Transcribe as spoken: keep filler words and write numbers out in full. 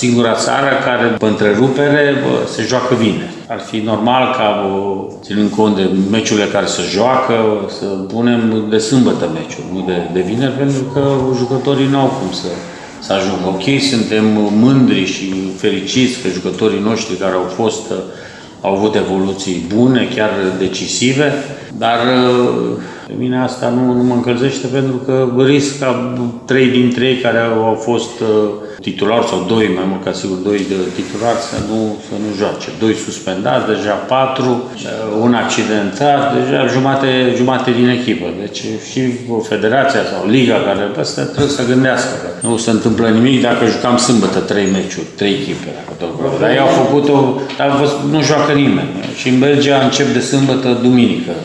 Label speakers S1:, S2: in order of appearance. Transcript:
S1: singura țară care, pe întrerupere, se joacă vineri. Ar fi normal ca, ținând cont de meciurile care se joacă, să punem de sâmbătă meciuri, nu de, de vineri, pentru că jucătorii nu au cum să, să ajungă. Ok, suntem mândri și fericiți că jucătorii noștri care au fost, au avut evoluții bune, chiar decisive, dar pe mine asta nu, nu mă încălzește, pentru că risc ca trei dintre ei care au fost titulari, sau doi, mai mult ca sigur, doi de titulari, să nu, să nu joace. Doi suspendați, deja patru, un accidentat, deja jumate, jumate din echipă. Deci și federația sau liga care ăsta trebuie să gândească că nu se întâmplă nimic dacă jucam sâmbătă trei meciuri, trei echipe. Dar ei au făcut-o, dar nu joacă nimeni. Și în Belgia încep de sâmbătă, duminică.